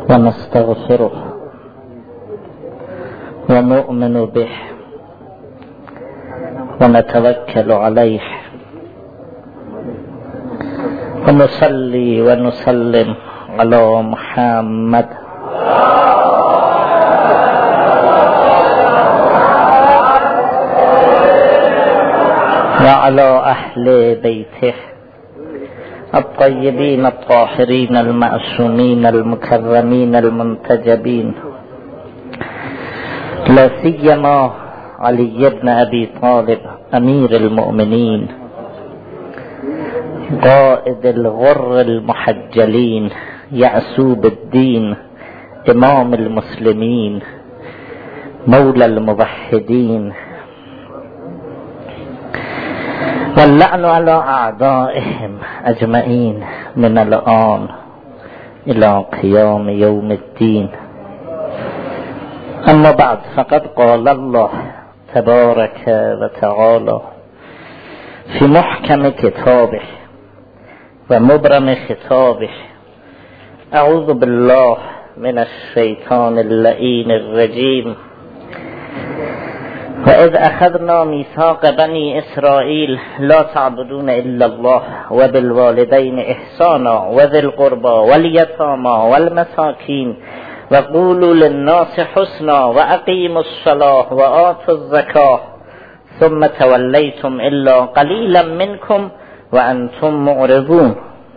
ونستغفره ونؤمن به ونتوكل عليه ونصلي ونسلم على محمد وعلى أهل بيته الطيبين الطاهرين المعصومين المكرمين المنتجبين، لا سيما علي بن أبي طالب أمير المؤمنين قائد الغر المحجلين يعسوب الدين إمام المسلمين مولى الموحدين، واللعن على أعدائهم أجمعين من الآن إلى قيام يوم الدين. أما بعد، فقد قال الله تبارك وتعالى في محكم كتابه ومبرم خطابه: أعوذ بالله من الشيطان اللعين الرجيم. وإذ أخذنا ميثاق بني إسرائيل لا تعبدون إلا الله وبالوالدين إحسانا وذي القربى واليتامى والمساكين وقولوا للناس حسنا وأقيموا الصلاة وآتوا الزكاة ثم توليتم إلا قليلا منكم وأنتم معرضون.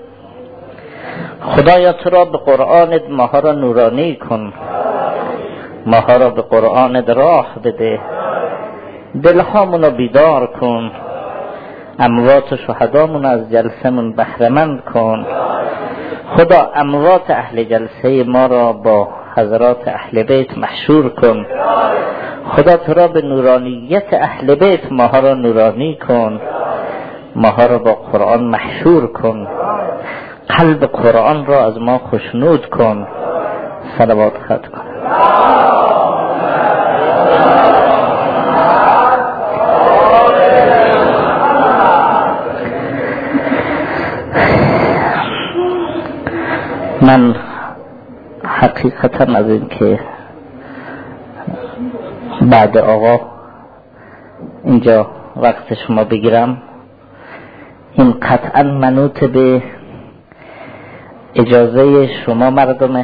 خدایا تو را به قرآنت ماها را نورانی کن، ماها را به قرآنت راه بده، دلهامون رو بیدار کن، اموات شهدامون از جلسمون بهره‌مند کن. خدا اموات اهل جلسه ما را با حضرات اهل بیت محشور کن. خدا تو را به نورانیت اهل بیت ماها را نورانی کن، ماها را با قرآن محشور کن، قلب قرآن را از ما خوشنود کن. صلوات خط کن. من حقیقتا از این که بعد آقا اینجا وقت شما بگیرم، این قطعا منوط به اجازه شما مردمه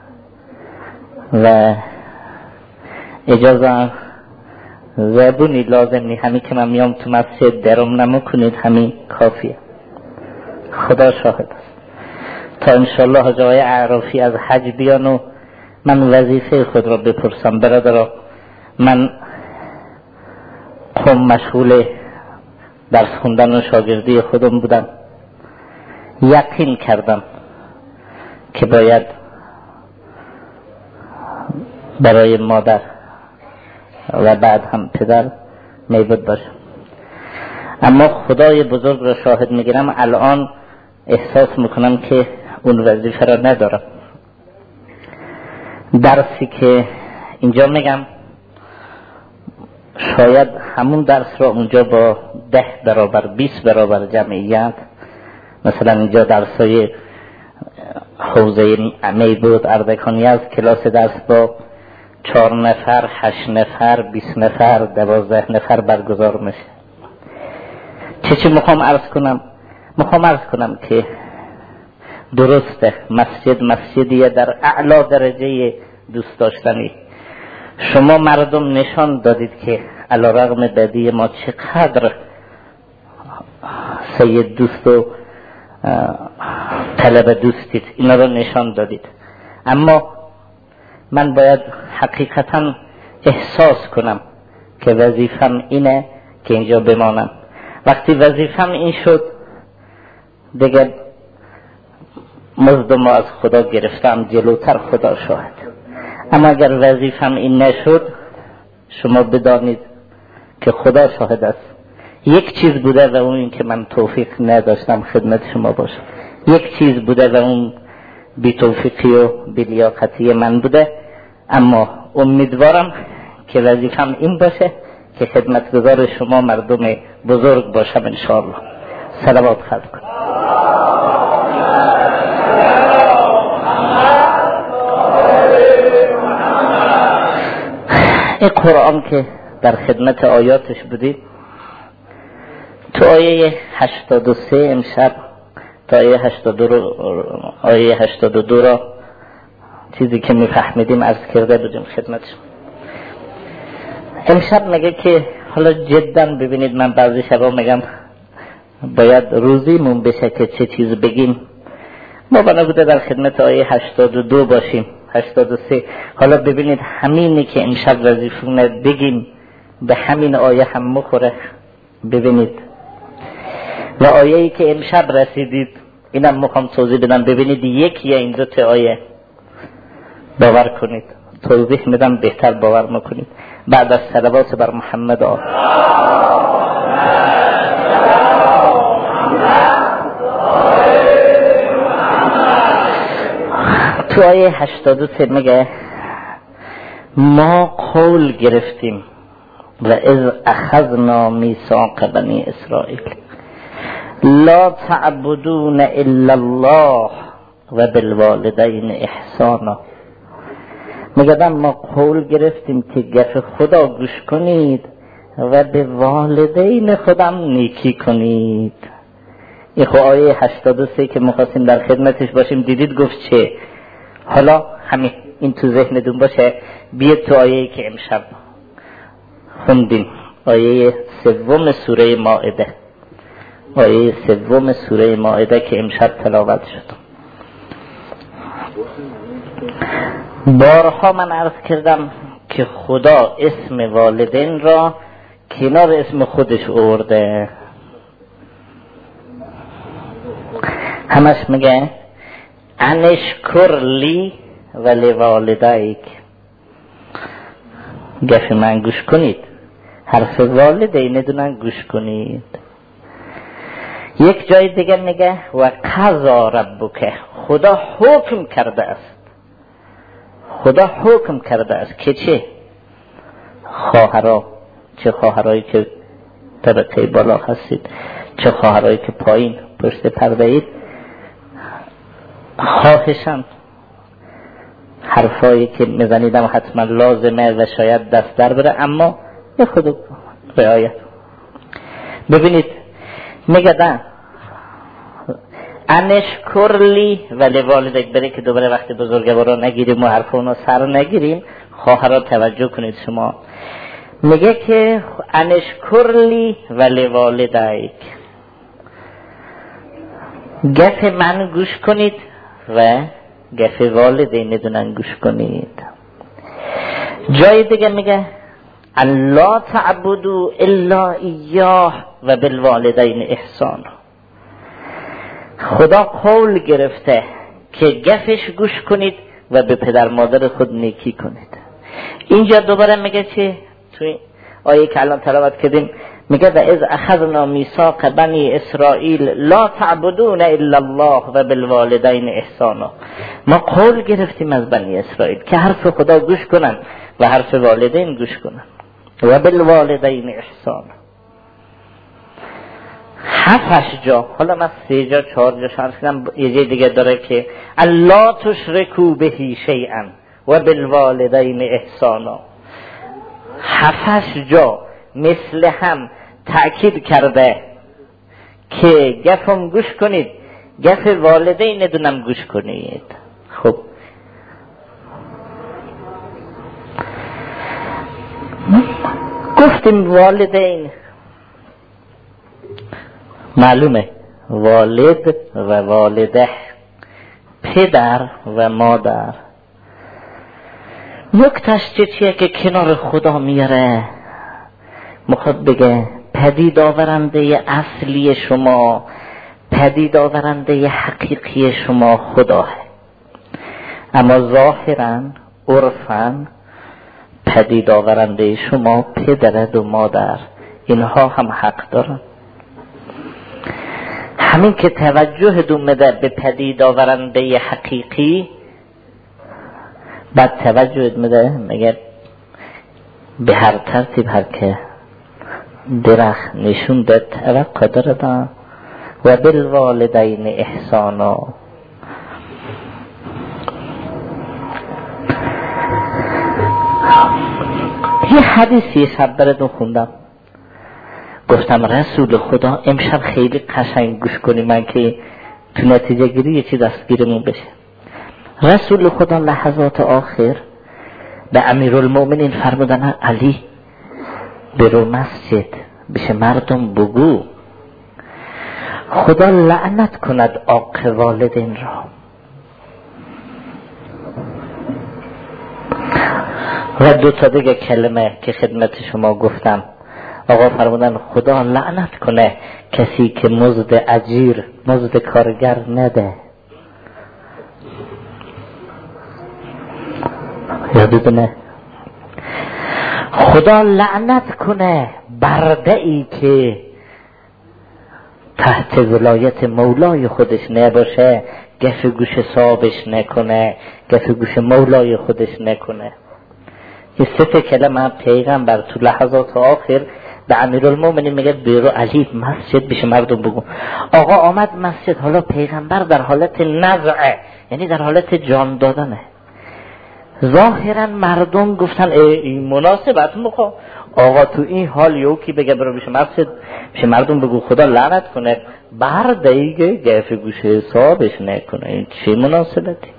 و اجازه زبونی لازم نی. همین که من میام تو مسجد درم نمکنید، همین کافیه. خدا شاهد است. تا انشالله حاج آقای اعرافی از حج بیان و من وظیفه خود را بپرسم. برادرها، من قم مشغول درس خوندن و شاگردی خودم بودم، یقین کردم که باید برای مادر و بعد هم پدر میبود باشم. اما خدای بزرگ را شاهد میگیرم، الان احساس میکنم که اون وظیفه را ندارم. درسی که اینجا میگم شاید همون درس را اونجا با 10 برابر 20 برابر جمعیت، مثلا اینجا درسای حوزه میبود اردکانی از کلاس درس با 4 نفر 8 نفر 20 نفر 12 نفر برگزار میشه. چی میخوام عرض کنم؟ میخوام عرض کنم که درسته مسجدیه در اعلا درجه دوست داشتنی. شما مردم نشان دادید که علیرغم بدی ما چقدر سید دوست و طلب دوستید، اینا رو نشان دادید. اما من باید حقیقتا احساس کنم که وظیفم اینه که اینجا بمانم. وقتی وظیفم این شد دیگه مزد ما از خدا گرفتم، جلوتر خدا شاهد. اما اگر وظیفم این نشد، شما بدانید که خدا شاهد است. یک چیز بوده و اون این که من توفیق نداشتم خدمت شما باشم. یک چیز بوده و اون بی توفیقی و بی لیاقتی من بوده. اما امیدوارم که وظیفم این باشه که خدمتگزار شما مردم بزرگ باشم انشاءالله. صلوات خلق کن. این قرآن که در خدمت آیاتش بودید، تو آیه 83 امشب تا آیه 82 را چیزی که میفهمیدیم عرض کرده بودیم خدمتش. امشب میگه که حالا جدا ببینید، من بعضی شبا میگم باید روزیمون بشه که چه چیز بگیم. ما بنا بوده در خدمت آیه 82 باشیم، 83. حالا ببینید همینی که امشب وظیفمونه بگیم به همین آیه هم مخوره. ببینید و آیه‌ای که امشب رسیدید اینم میخوام توضیح بدم. ببینید یکی این دو تا آیه باور کنید، توضیح میدم بهتر باور میکنید بعد از صلوات بر محمد تو آیه 83 میگه ما قول گرفتیم و اذ اخذنا میثاق بنی اسرائیل لا تعبدون الا الله و بالوالدین احسانا. میگه ما قول گرفتیم که گف خدا گوش کنید و به والدین خودم نیکی کنید. این خب آیه 83 که می‌خواستیم در خدمتش باشیم. دیدید گفت چه؟ حالا همین این تو ذهنتون باشه. بیاید تو آیه‌ای که امشب خوندیم، آیه 3 سوره مائده، آیه 3 سوره مائده که امشب تلاوت شد. بارها من عرض کردم که خدا اسم والدین را کنار اسم خودش آورده. همش میگه انشکر لی و لوالدیک، گفت من گوش کنید، حرف والدین دونن گوش کنید. یک جای دیگه میگه و قضا ربک، خدا حکم کرده است، خدا حکم کرده است که چه؟ خواهرها، چه خواهرایی که طبقه بالا هستید، چه خواهرایی که پایین پشت پرده اید، خواهشم حرفایی که میزنیدم حتما لازمه و شاید دست در بره، اما به خود رعایت. ببینید میگه ده انشکر لی ولی والدک، بره که دوباره وقتی بزرگوارا نگیریم و حرف اونا سر نگیریم. خواهرها توجه کنید شما، میگه که انشکر لی ولی والدک، گف من گوش کنید و گف والدین دونن گوش کنید. جای دیگه میگه الله تعبدوا الا ایاه و بالوالدین احسان. خدا قول گرفته که گفش گوش کنید و به پدر مادر خود نیکی کنید. اینجا دوباره میگه چه؟ توی آیه که الان تلاوت کردیم میگه و اذ اخذنا میثاق بنی اسرائیل لا تعبدون الا الله و بالوالدین احسانا. ما قول گرفتیم از بنی اسرائیل که حرف خدا گوش کنن و حرف والدین گوش کنن و بالوالدین احسانا. 7 جا، حالا من 3 جا 4 جا شرح کردم. یه جای دیگه داره که الا تشرکوا بهی شیئا و بالوالدین احسانا. 7 جا مثل هم تأکید کرده که گفم گوش کنید، گف والدین دونم گوش کنید. خب گفتیم والدین معلومه، والد و والده، پدر و مادر. نکتهش چیه که کنار خدا میاره، میخواد بگه پدید آورنده اصلی شما، پدید آورنده حقیقی شما خداه، اما ظاهرا عرفا پدید آورنده شما پدر و مادر، اینها هم حق دارن. همین که توجه دومده به پدید آورنده حقیقی، بعد توجه میده میگه به هر ترتیب هر که درخت نشون ده توقع داره و بالوالدین احسانا. یه حدیثی شب براتون خوندم، گفتم رسول خدا امشب خیلی قشنگ گوش کنی من که تو نتیجه گیری یه چیز دستگیرمون بشه. رسول خدا لحظات آخر به امیرالمؤمنین فرمودن علی برو مسجد بشه مردم بگو خدا لعنت کند عاق والدین را. و دو تا دیگه کلمه که خدمت شما گفتم، آقا فرمودن خدا لعنت کنه کسی که مزد اجیر مزد کارگر نده. یادتونه؟ خدا لعنت کنه برده ای که تحت ولایت مولای خودش نباشه، گف گوش صاحبش نکنه، گف گوش مولای خودش نکنه. یه سه کلمه پیغمبر تو لحظات آخر به امیرالمومنین میگه برو علی مسجد بشه مردم بگو. آقا آمد مسجد، حالا پیغمبر در حالت نزعه، یعنی در حالت جان دادنه. ظاهرا مردم گفتن این مناسبت مخوا آقا تو این حال یوکی بگه برو بشه مسجد بشه مردم بگو خدا لعنت کنه، برده ایگه گف گوش حسابش نکنه، این چه مناسبتی؟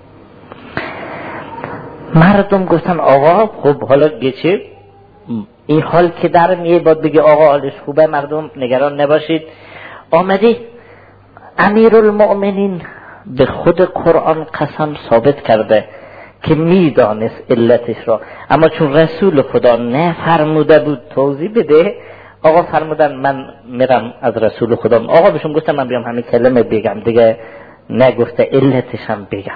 مردم گفتن آقا خب حالا گچه این حال که در میه باید بگه آقا حالش خوبه مردم نگران نباشید. آمدی امیرالمؤمنین به خود قرآن قسم ثابت کرده که میدانست علتش را، اما چون رسول خدا نفرموده بود توضیح بده، آقا فرمودن من میرم از رسول خدا. آقا بهشون گفتم من بیام همین کلمه بگم دیگه، نگفته علتش هم بگم.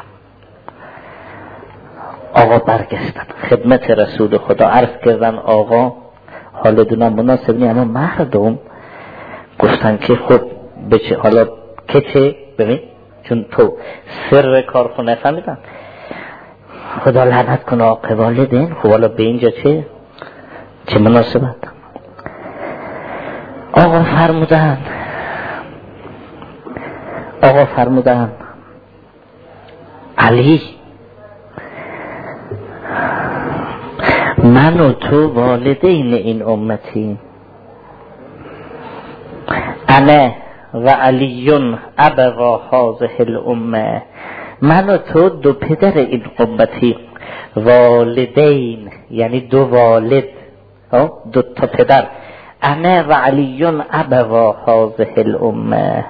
آقا برگشتن خدمت رسول خدا عرض کردن آقا حال دونا مناسب نی، اما مردم گفتن که خب بچه حالا که چه ببین چون تو سر کارخونه فهمیدن خدا لعنت کنه عاق والدین. خب حالا به اینجا چه مناسبت؟ آقا فرمودن علی من و تو والدین این امتی، انا و علیون ابوا هذه الامه، من و تو دو پدر این امتی، والدین یعنی دو والد، دو تا پدر، انا و علیون ابوا هذه الامه.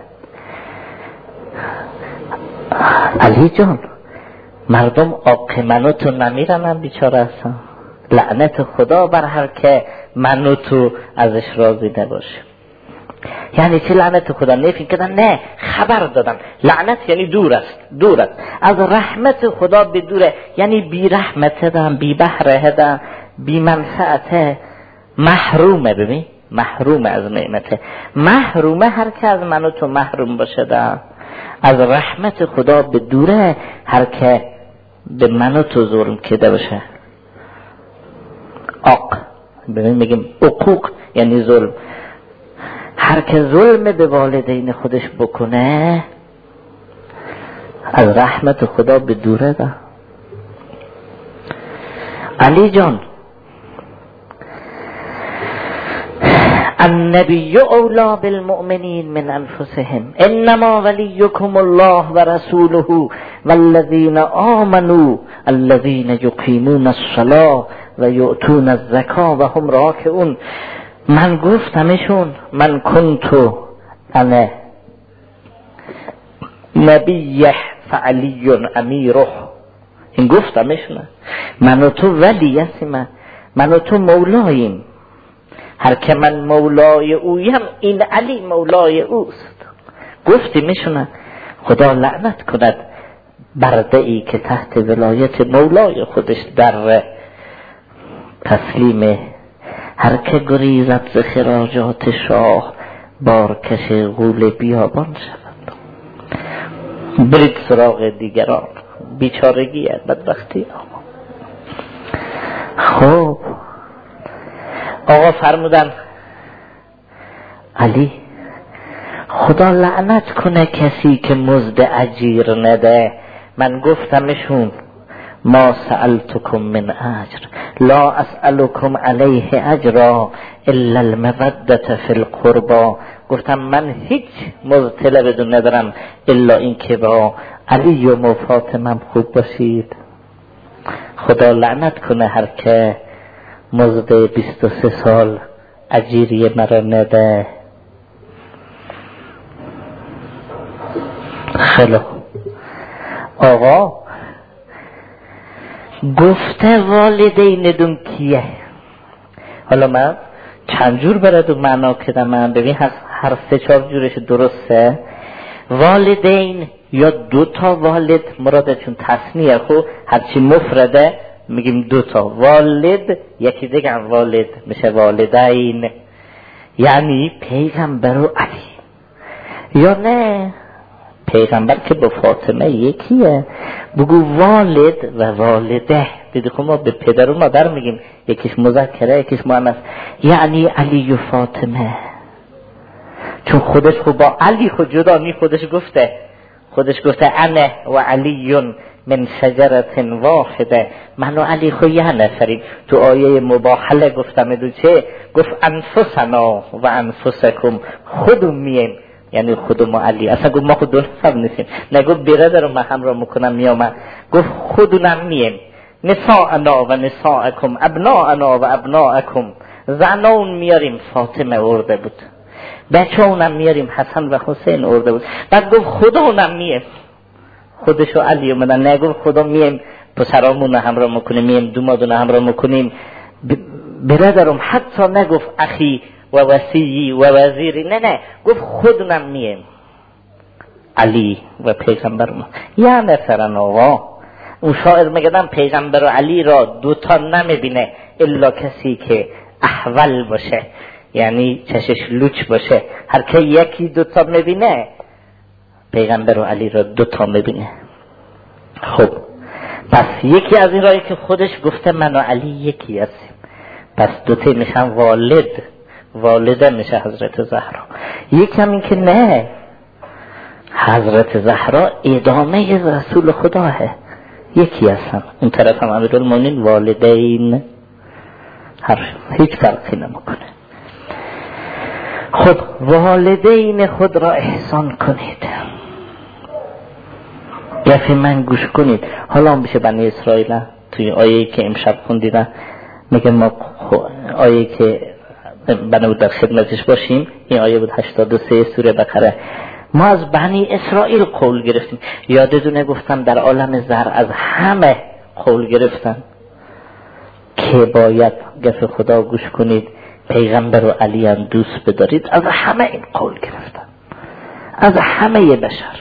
علی جان مردم عاق من و تو نمیرنن بیچاره هستن، لعنت خدا بر هر که من و تو ازش راضی نباشه. یعنی چه لعنت خدا؟ نفی کردن؟ نه، خبر دادن. لعنت یعنی دور است از رحمت خدا، به دوره، یعنی بی رحمت دن، بی بهره دن، بی منفعته، محرومه. ببین محرومه از نعمته، محرومه هر که از من و تو محروم باشه دن. از رحمت خدا به دوره هر که به من و تو ظلم کده باشه. ببین میگیم عقوق یعنی ظلم، هر که ظلم به والدین خودش بکنه از رحمت خدا به دوره ده. علی جان النبی اولا بالمؤمنین من انفسهم انما ولیکم الله و رسوله والذین آمنوا الذین یقیمون الصلاة و یؤتون الزکاة و هم راکعون. من گفتمشون من کنتو انا نبیه فعلی امیره، این گفتمشون من و تو ولی هستیم، من و تو مولاییم، هر که من مولای اویم این علی مولای اوست. گفتیمشون خدا لعنت کند برده ای که تحت ولایت مولای خودش در تسلیمه. هر که گریزد ز خراجات شاه بارکش غول بیابان شود. برید سراغ دیگران، بیچارگیه، بدبختی. خب آقا فرمودن علی خدا لعنت کنه کسی که مزد اجیر نده. من گفتمشون ما سألتکم من اجر، لا اسألكم علیه اجرا الا المودة فی القربا. گفتم من هیچ مزد بدون ندارم الا این که با علی و فاطمه خوب باشید. خدا لعنت کنه هر که مزد 23 سال اجیری مرا نده. خیلی آقا گفته والدین دون کیه؟ حالا من چند جور براتون معنا کردم. من ببین هر 3-4 جورش درسته. والدین یا 2 تا والد مرادشون تثنیه، خب هرچی مفرده میگیم 2 تا. والد یکی دیگه والد میشه والدین، یعنی پیغمبر و علی. یا نه پیغمبر که با فاطمه یکیه، بگو والد و والده. دیدی خب ما به پدر و مادر میگیم، یکیش مذکره یکیش مؤنث، یعنی علی و فاطمه. چون خودش خب با علی خود جدا نی، خودش گفته انا و علی من شجرت واحده. من و علی خود یه نفریم. تو آیه مباهله گفتم دو چه گفت انفسنا و انفسکم، خودم میم، یعنی خودم و علی. اصلا گفت ما خود 2 نفر نیستیم، نگفت برادر من همراه میکنم میام، گفت خودم میم. نساءنا و نساءکم، ابناءنا و ابناءکم. زنان میاریم فاطمه ارده بود، بچه اونم میاریم حسن و حسین ارده بود. بعد گفت خدا اونم میم، خودشو علی اومدن. نگفت خدا میم پسرامون همراه میکنیم، میم دومادون همراه میکنیم، برادرم. حتی نگفت اخی و وصیی و وزیری، نه گفت خودونم میم، علی و پیغمبرم. یا نفرن آقا. اون شاعر میگدن پیغمبر و علی را 2 تا نمیبینه الا کسی که احول باشه، یعنی چشش لوچ باشه. هر که 1-2 تا میبینه پیغمبر و علی را 2 تا میبینه. خب پس یکی از این رایی که خودش گفته من و علی یکی هستیم، پس 2 تا میشن والده میشه حضرت زهرا. یکی هم این که نه، حضرت زهرا ادامه رسول خداه، یکی هستن. اون طرف هم امیرالمومنین والدین، هیچ فرقی نمیکنه. خب والدین خود را احسان کنید. گفی من گوش کنید. حالا هم بشه بنی اسرائیل توی آیه‌ای که امشب خوندیدن میگه ما آیه‌ای که بنا بود در خدمتش باشیم، این آیه بود 83 سوره بقره. ما از بنی اسرائیل قول گرفتیم. یادتونه گفتم در عالم زر از همه قول گرفتن که باید گفت خدا گوش کنید، پیغمبر و علی هم دوست بدارید. از همه این قول گرفتن، از همه بشر.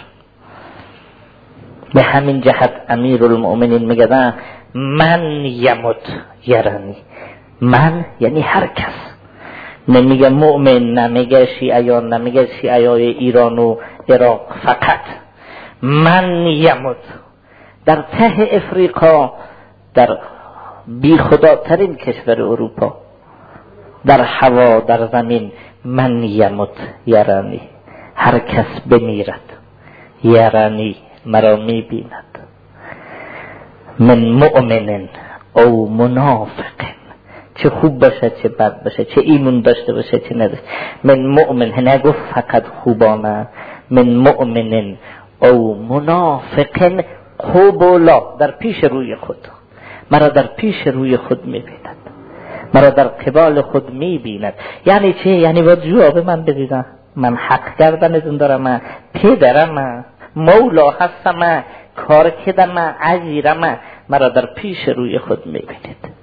به همین جهت امیرالمؤمنین میگن من یمت یرانی. من یعنی هر کس، نمیگه مؤمن، نمیگه شیعیان، نمیگه شیعیای ایران و عراق فقط. من یمت در ته افریقا، در بی خداترین کشور اروپا، در هوا، در زمین، من یمت یرانی، هر کس بمیرد یرانی مرا میبیند. من مؤمن او منافق، چه خوب باشه چه بد باشه، چه ایمون داشته باشه چه نداشته. من مؤمن، نگفت فقط خوبانه، من مؤمن او منافق قبولا، در پیش روی خود، مرا در پیش روی خود میبیند، مرا در قبال خود میبیند. یعنی چه؟ یعنی باید جواب من بدیدن، من حق کردنتون دارم، پدرم، مولا هستم، کار کردم، عزیرم، مرا در پیش روی خود میبینید.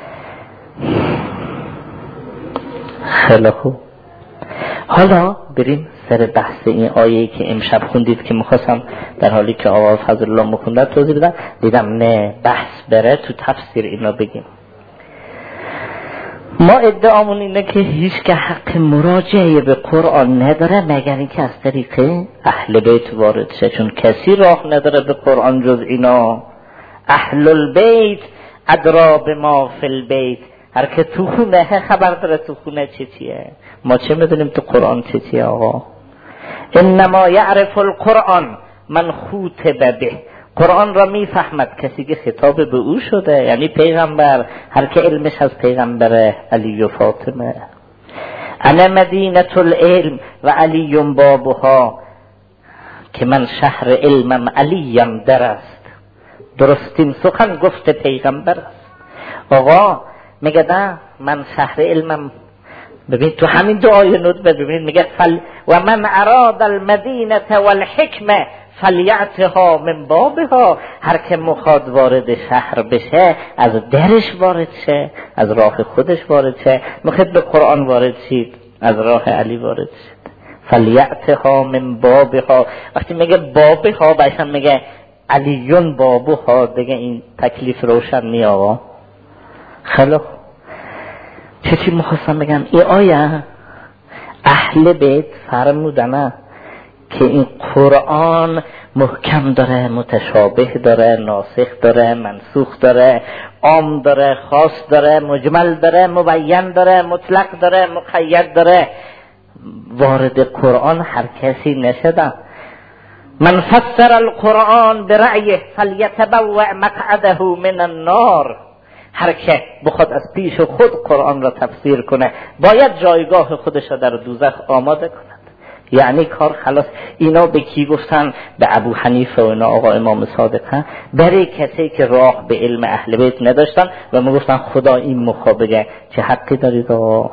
خیلی خوب. حالا بریم سر بحث این آیه‌ای که امشب خوندید که میخواستم در حالی که آقا فضل الله مخوندن توضیح بدم، دیدم نه بحث بره تو تفسیر اینا بگیم. ما ادعامون اینه که هیچ که حق مراجعه به قرآن نداره مگر اینکه از طریق اهل بیت وارد شه، چون کسی راه نداره به قرآن جز اینا. اهل البیت ادرا بما فی البیت، هر که تو خونه خبر داره تو خونه چیه. ما چه میدونیم تو قرآن چیه آقا؟ انما یعرف القرآن من خوطب به، قرآن را میفهمد کسی که خطاب به او شده، یعنی پیغمبر، هر که علمش از پیغمبر علی و فاطمه. انا مدینة العلم و علی بابها، که من شهر علمم علیم در است. درستین سخن گفت پیغمبر است. آقا میگه نه من شهر علمم. ببین تو همین دعای ندبه ببینید میگه و من اراد المدینه والحکمه فلیعتها من بابها، هر که مخواد وارد شهر بشه از درش وارد شه، از راه خودش وارد شه. میخواد به قرآن وارد شید از راه علی وارد شید. فلیعتها من بابها، وقتی میگه بابها بایشم میگه علیون بابها، دیگه این تکلیف روشن نی آقا. خلاص چی میخواستم بگم؟ این آیه اهل بیت فرمودن که این قرآن محکم داره، متشابه داره، ناسخ داره، منسوخ داره، عام داره، خاص داره، مجمل داره، مبین داره، مطلق داره، مقید داره. وارد قرآن هر کسی نشدن. من فسر القرآن برأیه فلیتبوأ مقعده من النار، هر که بخواد از پیش خود قرآن را تفسیر کنه باید جایگاه خودش را در دوزخ آماده کند. یعنی کار خلاص. اینا به کی گفتن؟ به ابو حنیفه و اینا، آقا امام صادق ها، برای کسی که راه به علم اهل بیت نداشتن و ما گفتن خدا این مخابگه چه حقی دارید آقا؟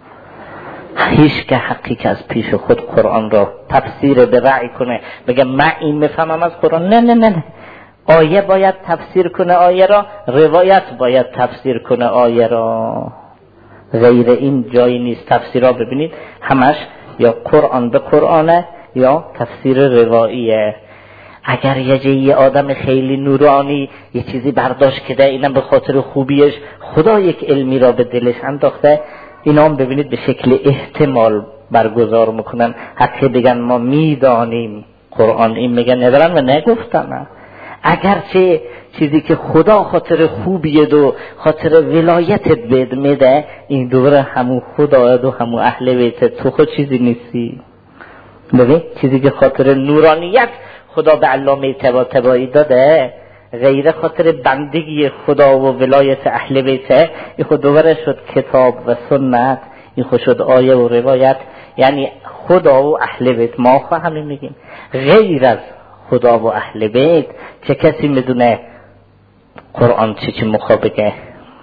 هیچ که حقی که از پیش خود قرآن را تفسیر به رأی کنه بگه من این میفهمم از قرآن، نه نه نه. آیه باید تفسیر کنه آیه را، روایت باید تفسیر کنه آیه را، غیر این جایی نیست. تفسیرها ببینید همش یا قرآن به قرآنه یا تفسیر رواییه. اگر یه آدم خیلی نورانی یه چیزی برداشت کده، اینم به خاطر خوبیش خدا یک علمی را به دلش انداخته، اینا هم ببینید به شکل احتمال برگزار میکنن، حتی بگن ما میدانیم قرآن این میگن ندارن و نگفتن. اگرچه چیزی که خدا خاطر خوبیه و خاطر ولایتت بد میده، این دوره همون خدایت و همون اهل بیت، تو خود چیزی نیستی. ببین چیزی که خاطر نورانیت خدا به علامه طباطبایی داده، غیر خاطر بندگی خدا و ولایت اهل بیت، این خود دوره شد کتاب و سنت، این خود شد آیه و روایت. یعنی خدا و اهل بیت، ما خواهد همین میگیم غیر از خدا و اهل بیت چه کسی میدونه قرآن چی مخابقه؟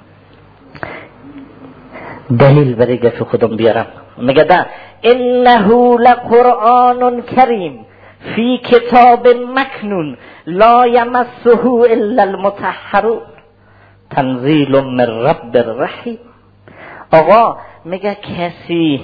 دلیل برای گفت خودم بیارم. میگه ده انه لقرآن کریم فی کتاب مکنون لا یمسه الا المطهرون تنزیل من رب الرحیم. آقا میگه کسی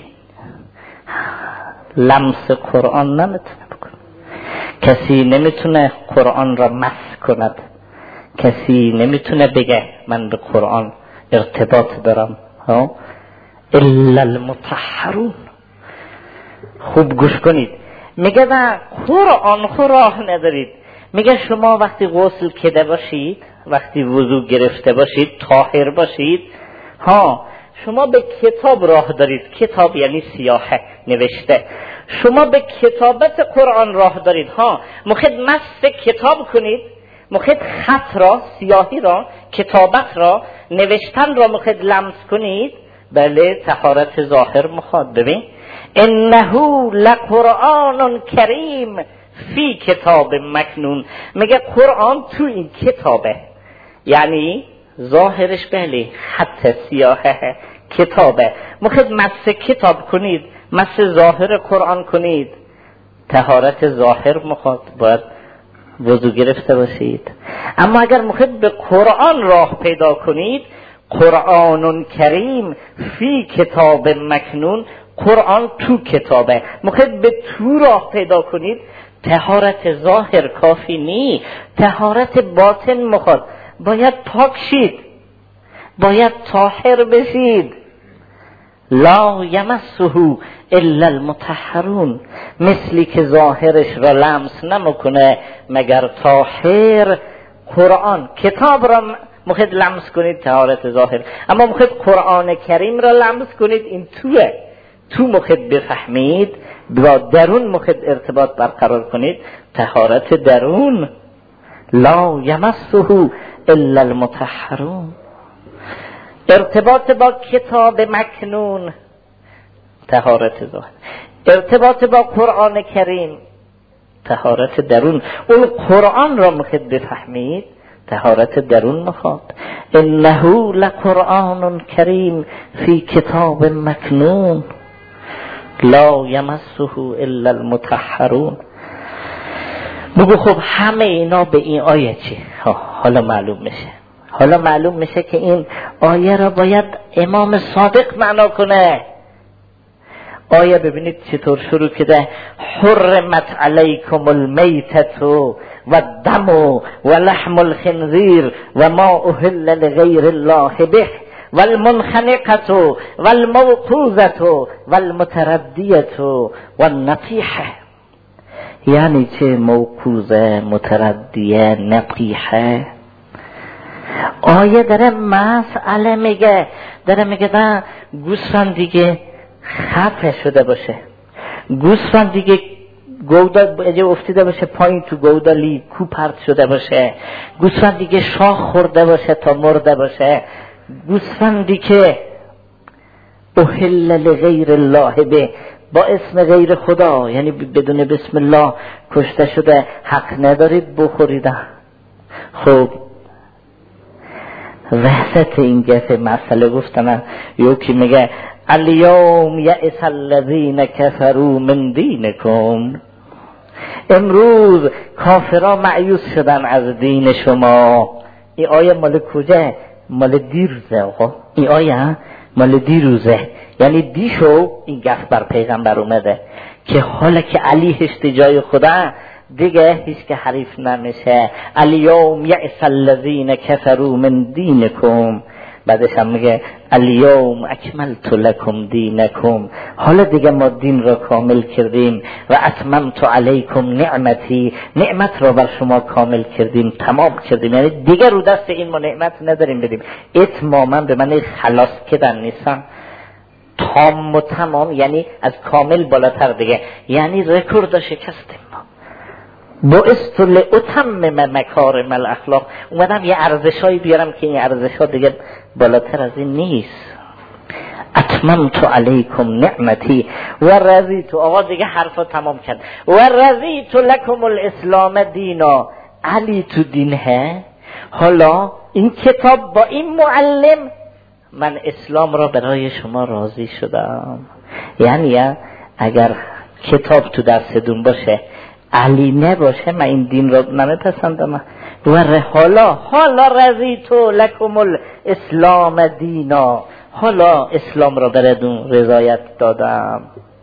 لمس قرآن نمیتونه بکنه، کسی نمیتونه قرآن را مس کند، کسی نمیتونه بگه من به قرآن ارتباط دارم الا المطهرون. خوب گوش کنید، میگه نه قرآن راه ندارید. میگه شما وقتی غسل کده باشید، وقتی وضو گرفته باشید، طاهر باشید، شما به کتاب راه دارید. کتاب یعنی سیاحه، نوشته. شما به کتابت قرآن راه دارید. مخید مس کتاب کنید، مخید خط را، سیاهی را، کتابت را، نوشتن را مخید لمس کنید، بله طهارت ظاهر مخواد. ببین انه لقرآن کریم فی کتاب مکنون، میگه قرآن تو این کتابه، یعنی ظاهرش بله خط سیاهه، کتابه. مخید مس کتاب کنید، مس ظاهر قرآن کنید، طهارت ظاهر مخواد، باید وضو گرفته باشید. اما اگر مخید به قرآن راه پیدا کنید، قرآن کریم فی کتاب مکنون، قرآن تو کتابه، مخید به تو راه پیدا کنید، طهارت ظاهر کافی نی، طهارت باطن مخواد، باید پاک شید، باید طاهر بشید. لا یمسه الا المطهرون، مثلی که ظاهرش را لمس نمیکنه مگر طاهر. قرآن کتاب را مخید لمس کنید، طهارت ظاهر. اما مخید قرآن کریم را لمس کنید، این توه، تو مخید بفهمید، با درون مخید ارتباط برقرار کنید، طهارت درون. لا یمسه الا المطهرون. ارتباط با کتاب مکنون طهارت ظاهر، ارتباط با قرآن کریم طهارت درون. اون قرآن را میخواد بفهمید طهارت درون میخواد. انه لقرآن کریم فی کتاب مکنون لا یمسه الا المطهرون. بگو خب همه اینا به این آیه چی؟ حالا معلوم میشه که این آیه را باید امام صادق معنا کنه. آیه ببینید چطور شروع کرده: حرمت علیکم المیتة و الدم و لحم الخنزیر و ما اهل لغیر الله به والمنخنقة والموقوذة والمتردیة والنطیحة. یعنی چه موقوذه، متردیه، نطیحه؟ آیه داره مسئله میگه، نه گوسفند دیگه خفه شده باشه، گوسفند دیگه گودا اجا افتیده باشه پایین تو گودالی کو پرت شده باشه، گوسفند دیگه شاخ خورده باشه تا مرده باشه، گوسفندی که اهل لغیر الله به با اسم غیر خدا، یعنی بدون بسم الله کشته شده، حق ندارید بخورید. خب وحثت این گفه مسئله گفتم. یکی میگه الیوم یئس الذین کفروا من دینکم، امروز کافرها مایوس شدن از دین شما. این آیه مال کجا؟ مال دیروزه آقا. این آیه مال دیروزه، یعنی دیشو این گفت بر پیغمبر اومده که حالا که علی هشت جای خدا دیگه هیچ که حریف نمیشه. الیوم یئس الذین کفروا من دینکم. بعدش هم میگه الیوم اکملت لکم دینکم، حالا دیگه ما دین را کامل کردیم. و اتممت علیکم نعمتی، نعمت را بر شما کامل کردیم، تمام کردیم. یعنی دیگه رو دست این ما نعمت نداریم بدیم. اتماما به معنی خلاص کردن نیستم، تام و تمام یعنی از کامل بالاتر دیگه، یعنی رکورد شکستیم. بعثت لاتمم مکارم الاخلاق، اومدم یه ارزشایی بیارم که این ارزش‌ها دیگه بالاتر از این نیست. اتممت علیکم نعمتی و رضیت، آقا دیگه حرفا تمام کرد. و رضیت لکم الاسلام دینا، علی تو دینه. حالا این کتاب با این معلم من اسلام را برای شما راضی شدم. یعنی اگر کتاب تو دستتون باشه علی نباشه من این دین را نمیپسندم. و حالا رضیتو لکم الاسلام دینا، حالا اسلام را براتون رضایت دادم.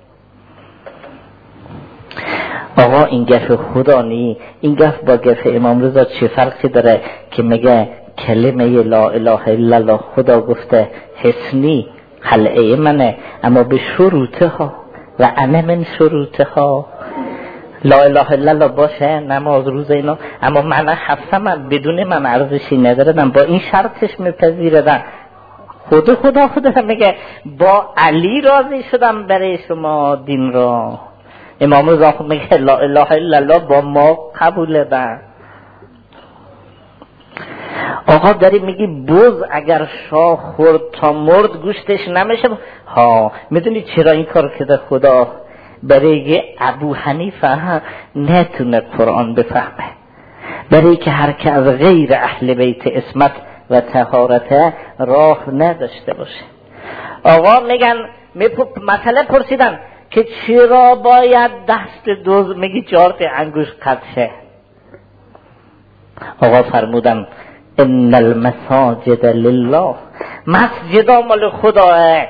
آقا این گف خدا نی، این گف با گف امام رضا چه فرقی داره که میگه کلمه لا اله الا الله خدا گفته حسنی قلعه منه، اما به شروطها و انا من شروطها. لا اله الا الله باشه نماز روز اینا، اما من حفظم بدون من ارزشی ندارم، با این شرطش میپذیردم. خدا میگه با علی راضی شدم برای شما دین را. امام رضا میگه لا اله الا الله با ما قبوله. آقا داری میگی بز اگر شاه خورد تا مرد گوشتش نمیشه. میدونی چرا این کار کرده خدا؟ برای ابو حنیفه نتونه قرآن بفهمه، برای که هر که از غیر اهل بیت عصمت و طهارت راه نداشته باشه. آقا میگن مسئله پرسیدن که چرا باید دست دوز میگی 4 انگوش قطع شه؟ آقا فرمودن ان المساجد لله، مسجدا مال خداه.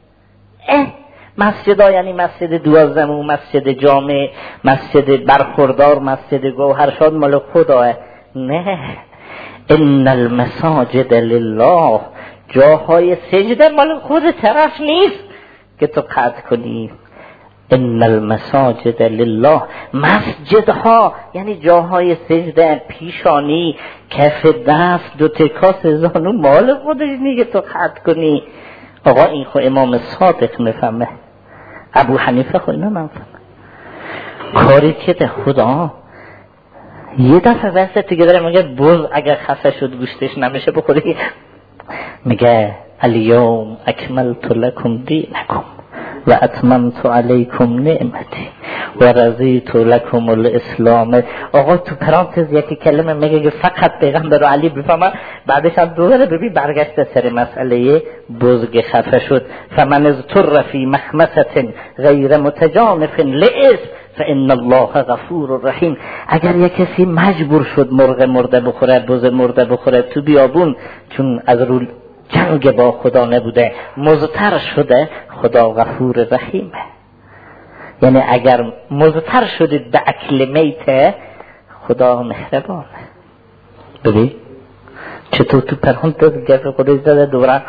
مسجدا یعنی مسجد 12 مسجد جامع، مسجد برخوردار، مسجد گوهرشاد مال خداه. نه، ان المساجد لله، جاهای سجده مال خود طرف نیست که تو قطع کنی. ان المساجد لله، مسجدها یعنی جاهای سجده، پیشانی، کف دست، 2 تکاس زانو مال خودش نیست که تو قطع کنی. آقا این خو امام صادق میفهمه، ابو حنیفه خو اینا نمیفهمه. کاری که ده خدا یه دفعه وسط دیگه داره میگه بز اگر خفه شد گوشتش نمیشه بخوری، میگه الیوم اکملت لکم دینکم و اتممت علیکم نعمتی و رضیت لکم الاسلام. آقا تو پرانتز یکی کلمه میگه که فقط پیغمبر و علی بفهمن، بعدش هم دوباره ببین برگشته سر مسئله بزرگ خفه شد. فمن اضطر فی مخمصة غیر متجانف لإثم فإن الله غفور رحیم. اگر یک کسی مجبور شد مرغ مرده بخوره، بز مرده بخوره تو بیابون، چون از رول جنگ با خدا نبوده مضطر شده، خدا غفور رحیمه. یعنی اگر مضطر شدید به اکل میت، خدا مهربانه. ببین چطور تو پرانتز گفت خودش زده دوره.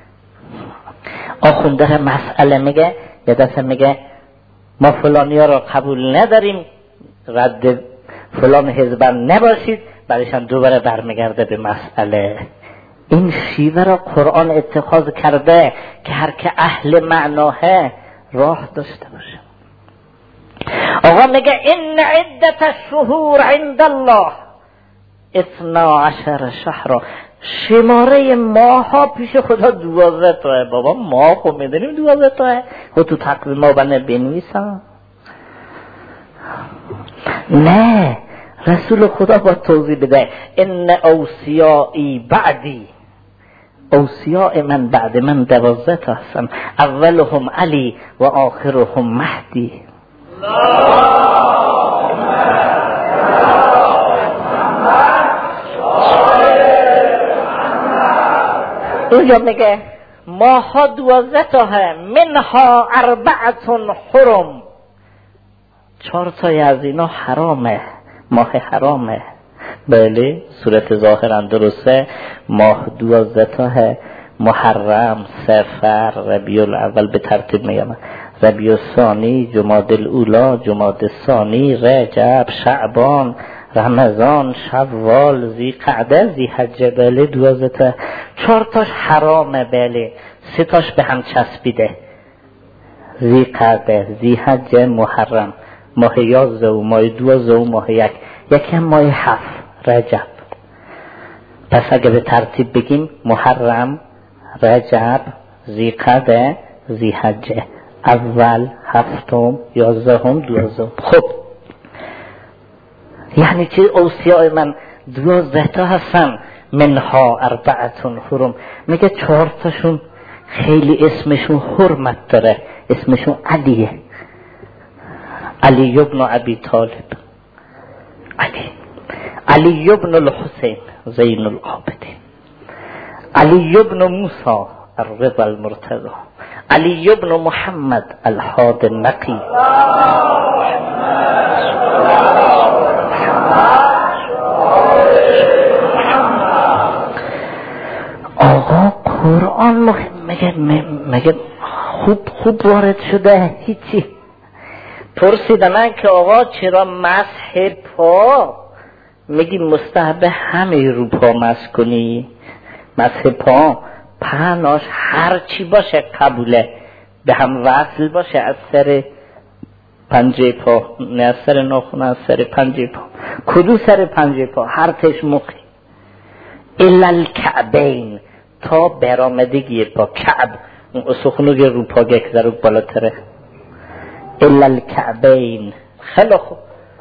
آخونده مسئله میگه، یه دفعه میگه ما فلانی ها را قبول نداریم، رد فلان حزبان نباشید، بعدشان دوباره برمیگرده به مسئله. این شیوه را قرآن اتخاذ کرده که هر که اهل معناه راه داشته باشه. آقا میگه این عدت الشهور عند الله 12 شهر، شماره ماه ها پیش خدا 12 تاه. بابا ماه خب میدونیم 12 تاه، خود تو تقویم ما بنه بنویسم. نه، رسول خدا با توضیح بده ان اوصیائی بعدی، اوصیاء من بعد من 12 تا هستن، اولهم علی و آخرهم مهدی. اینجا میگه ماها 12 تا ه، منها 4 حرم، 4 تای از اینا حرامه، ماه حرامه. بله صورت ظاهرا درسته، ماه 12 تا ه، محرم، صفر، ربیع الاول به ترتیب میگم، ربیع الثانی، جمادی الاولی، جمادی الثانی، رجب، شعبان، رمضان، شوال، ذی‌قعده، ذی‌حجه. بله 12 تا، 4 تاش حرامه. بله 3 تاش به هم چسبیده، ذی‌قعده، ذی‌حجه، محرم، ماه 11 و ماه 12 و ماه 1، یکی هم ماه 7 رجب. پس اگه به ترتیب بگیم محرم، رجب، ذی‌قعده، ذی‌حجه، اول، هفتم، 11م، 12م. خب یعنی چه اوصیاء من 12 تا هستن، منها 4 حرم. میگه 4 تاشون خیلی اسمشون حرمت داره، اسمشون علیه، علی ابن ابی طالب، علی ابن الحسین زین العابدین، علی ابن موسی الرضا المرتضی، علی ابن محمد الهادی النقی. آقا قرآن مگه خوب وارد شده؟ هیچی. پرسیدن که آقا چرا مسح پا؟ میگی مستحب همه رو پا مسح کنی. مسح پا پهناش هر چی باشه قبوله، به هم وصل باشه، از سر پنجه پا، نه از سر ناخن، از سر پنجه پا. کدو سر پنجه پا؟ هر تش مقی الا الکعبین، تا برآمدگی پا. کعب اون سخنوگ رو پا گذرو بالاتره. الا الکعبین. خیلی خوب.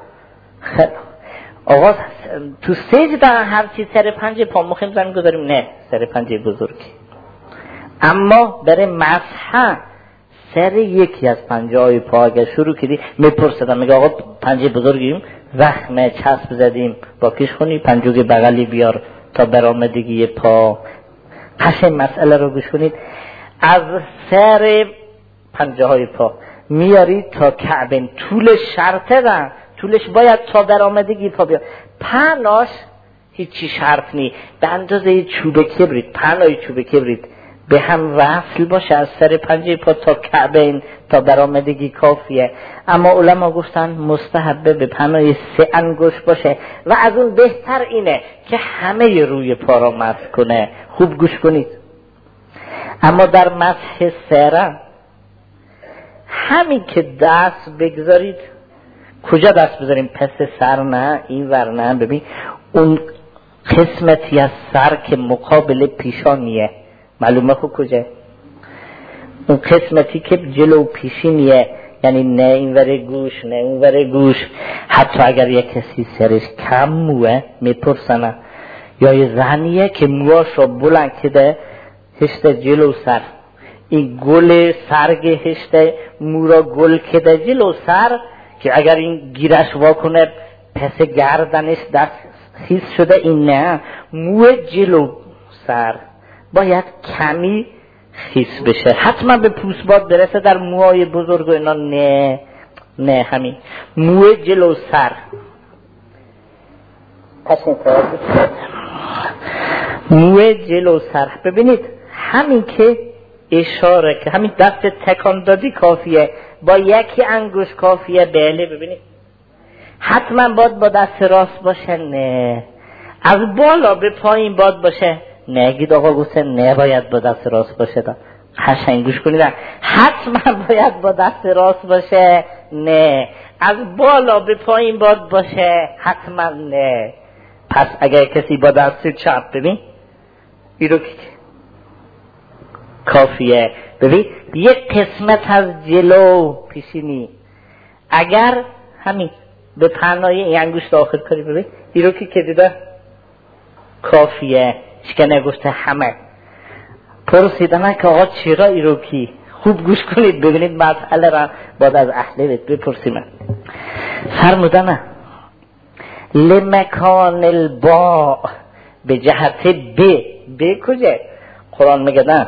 آقا تو سجده هر چی سر پنجه پا مخیم زن گذاریم؟ نه، سر پنجه بزرگی. اما برای مسح سر یکی از پنجه های پا اگر شروع کردی، میپرسدم میگه آقا پنجه بزرگیم، زخمه چسب زدیم با پیش خونی، پنجوگ بغلی بیار تا برآمدگی پا. قشنگ مسئله رو گوش کنید. از سر پنجه های پا میاری تا کعبین، طولش شرطه دن، طولش باید تا برآمدگی پا بیاد. پهناش هیچی شرط نی، به اندازه چوب کبریت، پهنای چوب کبریت به هم وصل باشه از سر پنجه پا تا کعبین، تا برآمدگی کافیه. اما علما گفتن مستحبه به پهنای 3 انگشت باشه و از اون بهتر اینه که همه روی پا را مسح کنه. خوب گوش کنید. اما در مسح سر همین که دست بگذارید کجا دست بذاریم؟ پس سر نه، این ور نه. ببین اون قسمتی از سر که مقابل پیشانیه معلومه خود کجا؟ اون قسمتی که جلو پیشینیه، یعنی نه این ور گوش نه اون ور گوش. حتی اگر یک کسی سرش کم موه میپرسنه، یا یه زنیه که موهاش رو بلند کده هشته جلو سر، این گل سرگه هشته مو را گل کده جلو سر، که اگر این گیرش واکنه پس گردنش دست خیس شده. این نه، مو جلو سر باید کمی خیس بشه، حتما به پوستباد برسه در موهای بزرگ و اینا. نه همین مو جلو سر. مو جلو سر. ببینید همین که اشاره که همین دست تکان دادی کافیه، با یکی انگوش کافیه. بله ببینید حتما باید با دست راست باشه؟ نه. از بالا به پایین باید باشه؟ نه. گید آقا گوسته نه باید با دست راست باشه. قشنگ گوش کنید، حتما باید با دست راست باشه؟ نه. از بالا به پایین باید باشه؟ حتما نه. پس اگر کسی با دست چپ، ببین این رو کافیه. ببین یک قسمت از جلو پیشینی اگر همین به پهنای این انگوش داخل کنی، ببین این رو که دیده کافیه. شکنه گفته همه پرسیدنه که آقا چرا این رو کی؟ خوب گوش کنید ببینید مسئله را باید از اهل بیت بپرسیم. فرمودنه لمکان البا به جهت ب کجا؟ قرآن میگه نه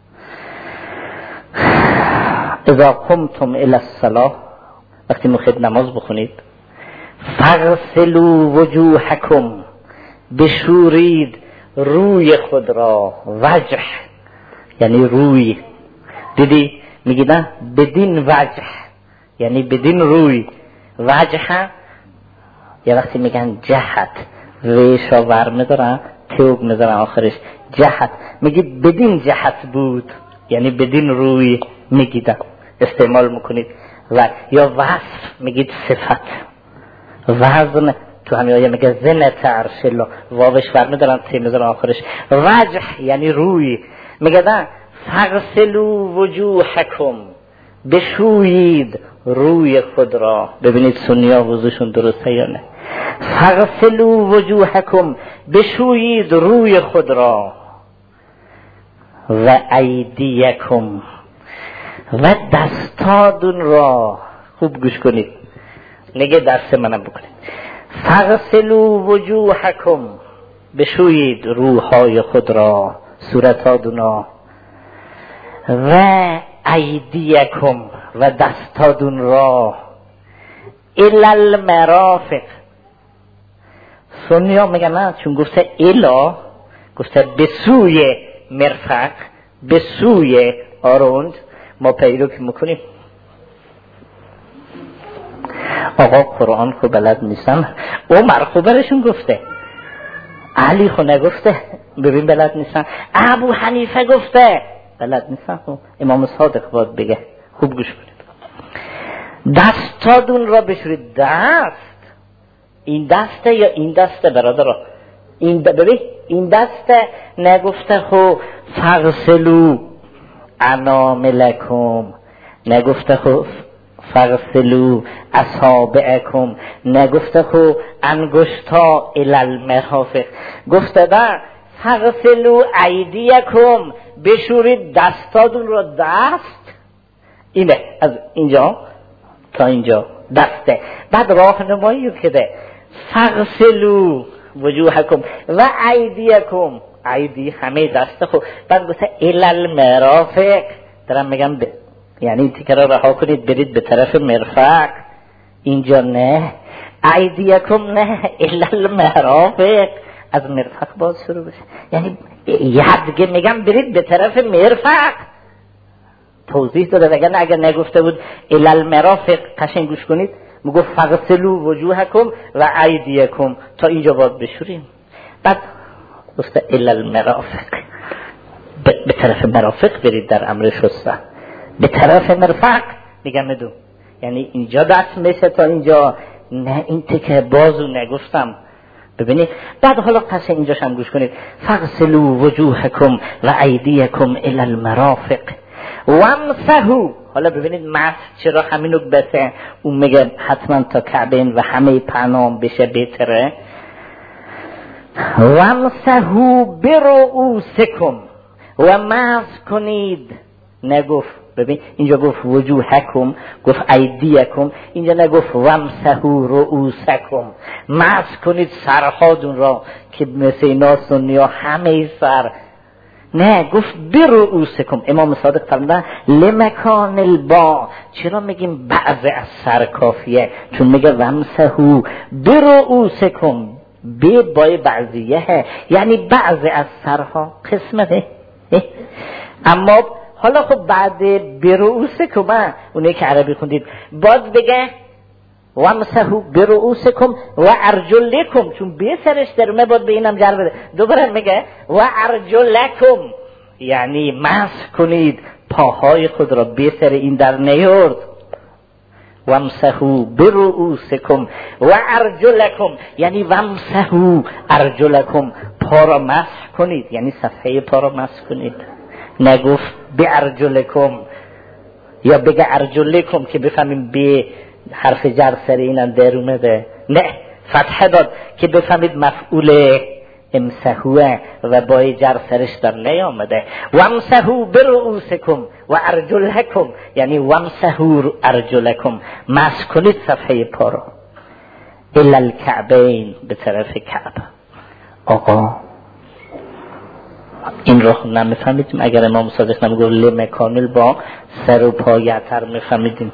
اذا قمتم الى الصلاة، وقتی میخواید نماز بخونید، فغسلوا وجوهکم، بشورید روی خود را. وجه یعنی روی. دیدی میگی نه بدین وجه یعنی بدین روی. وجه یا وقتی میگن جهت ریشا ور میدارن تیوب میدارن آخرش جهت، میگی بدین جهت بود یعنی بدین روی میگید استعمال میکنید. و یا وصف میگید صفت. وزن تو همین آیه میگه زنت عرش الله، واوش ور میدارن تی میدارن آخرش. وجه یعنی روی. میگه نه فغسلوا وجوهکم، بشویید روی خود را. ببینید سنی ها وضوشون درسته یا نه؟ فغسلوا وجوهکم، بشویید روی خود را. و ایدیکم، و دستادون را. خوب گوش کنید، نگه درس منم بکنید. فغسلوا وجوهکم، بشویید روحای خود را، صورتادون را. و ایدیکم، و دستادون را. الی المرافق. سنی ها میگن نه، چون گفته الا، گفته به سوی مرفق، به سوی آروند، ما پیرو که میکنیم. آقا قرآن خو بلد نیستن، عمر خو برشون گفته، علی خو نگفته ببین بلد نیستن، ابو حنیفه گفته بلد نیستن. امام صادق باید بگه. خوب گوش کنید. دستادون را بشورید. دست این دسته یا این دسته برادر؟ این ببین این دسته نگفته خو فغسلو اناملکم، نگفته خو فغسلو اصابعکم، نگفته خو انگشتا الالمرافق، گفته ده فغسلو ایدیکم، بشورید دستادون را. دست اینه از اینجا تا اینجا دسته. بعد راهنمایی کده فغسلو وجوهکم و ایدیکم، ایدی همه دسته. خب بعد گفته الالمرافق، دارم میگم یعنی تکرار رها کنید برید به طرف مرفق. اینجا نه ایدیکم، نه الالمرافق، از مرفق باز شروع بشه. یعنی یه میگم برید به طرف مرفق. توضیح داده اگر نه، اگر نگفته بود الالمرافق قشنگ گوش کنید، میگفت فغسلوا وجوهکم و ایدیکم، تا اینجا باید بشوریم. بعد گفته الالمرافق، به طرف مرافق برید در امر شستن. به طرف مرفق میگم بدون یعنی اینجا دست میشه تا اینجا، نه این تکه بازو نگفتم. ببینید بعد حالا پس اینجاش هم گوش کنید. فغسلوا وجوهکم و ایدیکم الی المرافق وامسحوا. حالا ببینید مسح چرا همینو بسه، اون میگه حتما تا کعبین و همه پنام بشه بهتره. وامسحوا برؤوسکم و مسح کنید، نگفت. ببین اینجا گفت وجوهکم، گفت ایدیکم، اینجا نگفت وامسحوا رؤوسکم، مسح کنید سرهاتون را که مثل اینا سنیا همه سر، نه گفت برؤوسکم. امام صادق فرمودن لمکان البا. چرا میگیم بعض از سر کافیه؟ چون میگه وامسحوا برؤوسکم، به بای بعضیه یعنی بعض از سرها قسمته. اما حالا خب بعد برؤوسکم اونایی که عربی خوندید باز بگه وامسحوا برؤوسکم و ارجلکم، چون به سرش درمه باید به اینم جر بده. دوباره میگه و ارجلکم، یعنی مسح کنید پاهای خود را، به سر این در نیورد. وامسحوا برؤوسکم و ارجلکم، یعنی وامسحوا ارجلکم، پا را مسح کنید، یعنی صفحه پا را مسح کنید. نگفت بارجلکم یا بگه ارجلکم که بفهمیم به حرف جر سر اینم در اومده، نه فتحه داد که بفهمید مفعول امسحوه و با جر سرش در نیامده. وامسحوا برؤوسکم و ارجلکم، یعنی وامسحوا ارجلکم، مسح کنید صفحه پا را الی الکعبین، به طرف کعبه. آقا این رو نمیفهمیدیم اگر امام صادق نمیگفت لمکان البا، سر و پای اثر میفهمیدیم.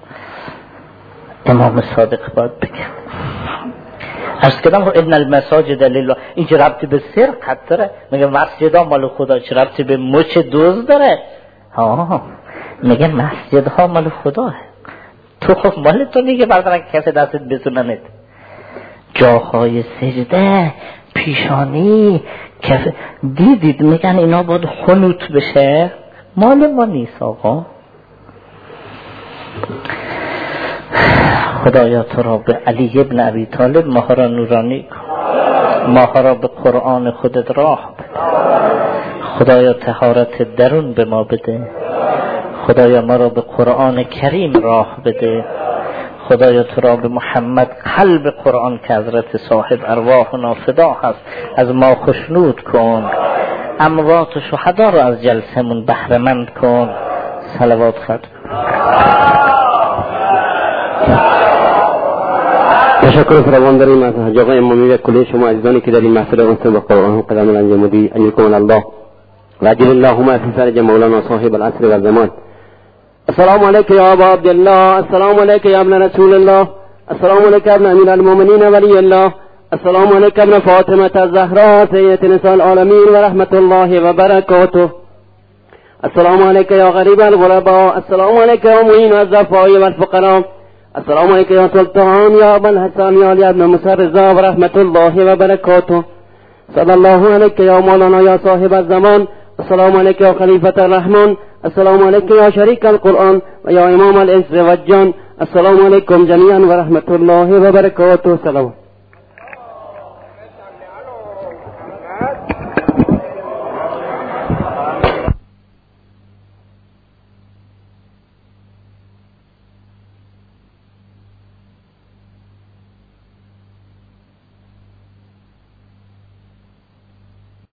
امام صادق باید بگه از کدام ان المساجد لله، این چه ربطی به سرقت داره؟ میگه مسجد ها مال خدا، چه ربطی به مچ دوز داره؟ میگه مسجد ها مال خدا، تو خب مال تو میگه بردارن کسی دستت بسوننت. جاهای سجده، پیشانی، کف دیدید میگن اینا باید خنوت بشه، مال ما نیست آقا. خدایا تو را به علی ابن ابی طالب ماها را نورانی کن، ماها را به قرآن خودت راه بده. خدایا طهارت درون به ما بده. خدایا ما را به قرآن کریم راه بده. خدایا تو را به محمد قلب قرآن که حضرت صاحب ارواحنا فدا هست از ما خشنود کن. اموات و شهدا را از جلسمون بهره مند کن. صلوات خط. تشکر فراوان داریم از حاج آقای امامی و کلیه شما عزیزانی که در این محفل انس با قرآن قدم انجام دادید. اجرکم الله و اجر اللهم فی فرج مولانا صاحب العصر و الزمان. السلام علیک یا ابا عبدالله، السلام علیک یا ابن رسول الله، السلام علیک ابن امیر المؤمنین ولی الله، السلام علیک ابن فاطمه الزهراء سیدة نساء العالمین و رحمت الله و برکاته. السلام علیک یا غریب الغرباء، السلام علیک یا معین الضعفاء والفقراء، السلام علیک یا سلطان یا ابا الحسن یا علی ابن موسی رضا و رحمت الله و برکاته. صلی الله علیک یا مولانا یا صاحب الزمان، السلام علیک یا خلیفة الرحمن، السلام علیک یا شریک القرآن و یا امام الانس و الجان، السلام علیکم جمیعا و رحمت الله و برکاته. سلام.